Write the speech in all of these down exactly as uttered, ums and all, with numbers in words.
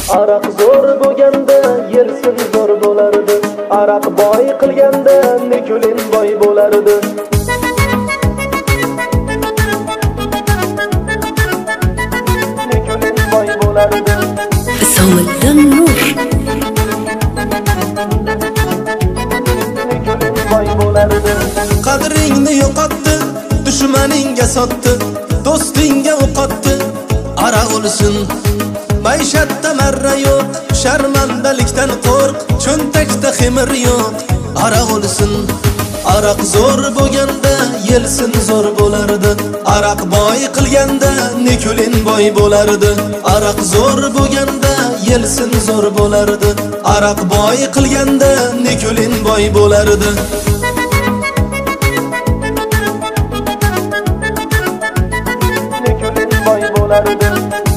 Araq zo'r bo'lganda yelsin zo'r bo'lardi. Araq boy qilganda Nikulin boy bo'lardi. Nikulin boy bo'lardi. Isomiddin Nur. Nikulin boy bo'lardi. Qadringni yo'qotdi, dushmaningga sotdi, do'stingga o'qotdi. Araq o'lsin. Maishatda marra yo'q, sharmandalikdan qo'rq, cho'ntakda xemir yo'q. Araq o'lsin. Araq zo'r bo'lganda yelsin zo'r bo'lardi. Araq boy qilganda Nikulin boy bo'lardi. Araq zo'r bo'lganda yelsin zo'r bo'lardi. Araq boy qilganda Nikulin boy bo'lardi. Nikulin boy bo'lardi.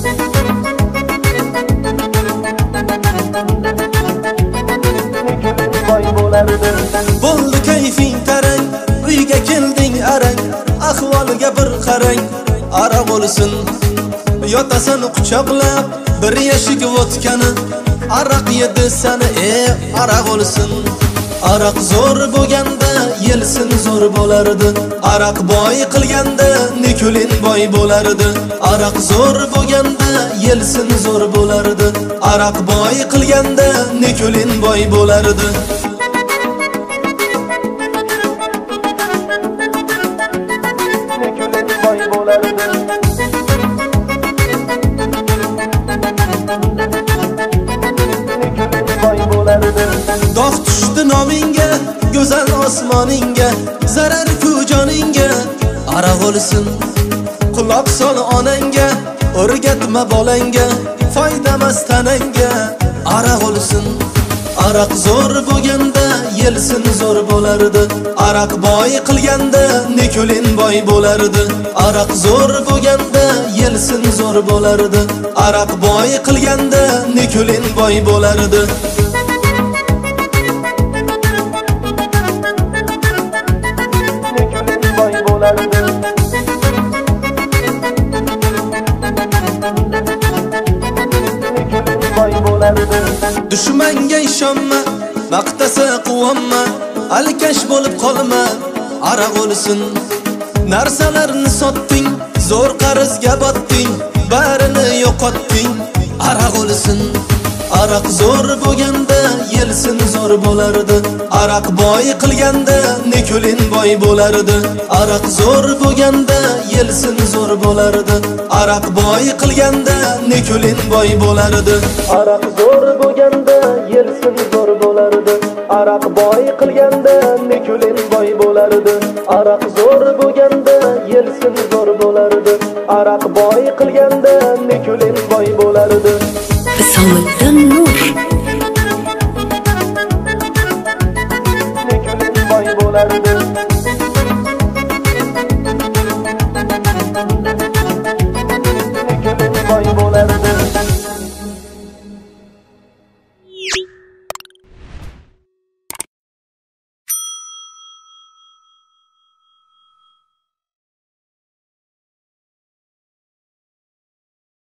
Bo'ldi kayfing tarang, uyga kelding arang, ahvoliga bir qarang. Araq o'lsin. Yotasan quchoqlab, bir yashik vodkani, araq yedi sani, e araq o'lsin. Araq zo'r bo'lganda yelsin zo'r bo'lardi. Araq boy qilganda Nikulin boy bo'lardi. Araq zo'r bo'lganda yelsin zo'r bo'lardi. Araq boy qilganda Nikulin boy bo'lardi. Nikulin boy bo'lardi. Nikulin boy bo'lardi. Dog' tushdi nomingga, go'zal osmoningga, zarar ku joningga. Araq o'lsin. Quloq sol onangga, o'rgatma bolangga, foydamas tanangga. Araq o'lsin. Araq zo'r bo'lganda yelsin zo'r bo'lardi. Araq boy qilganda Nikulin boy bo'lardi. Araq zo'r bo'lganda yelsin zo'r bo'lardi. Araq boy qilganda Nikulin boy bo'lardi. Nikulin boy bo'lardi. Nikulin boy bo'lardi. Dushmanga ishonma, maqtasa quvonma, alkash bo'lib qolma. Araq o'lsin. Narsalarni sotding, zo'r qarzga botding, barini yo'qotding. Araq o'lsin. Araq zo'r bo'lganda yelsin zo'r bo'lardi. Araq boy qilganda Nikulin boy bo'lardi. Araq zo'r bo'lganda yelsin zo'r bo'lardi. Araq boy qilganda Nikulin boy bo'lardi. Araq zo'r bo'lganda yelsin zo'r bo'lardi. Araq boy qilganda Nikulin boy bo'lardi. Araq zo'r bo'lganda yelsin zo'r bo'lardi. Araq boy qilganda Nikulin boy bo'lardi. Isomiddin Nur. Nikulin boy bo'lardi.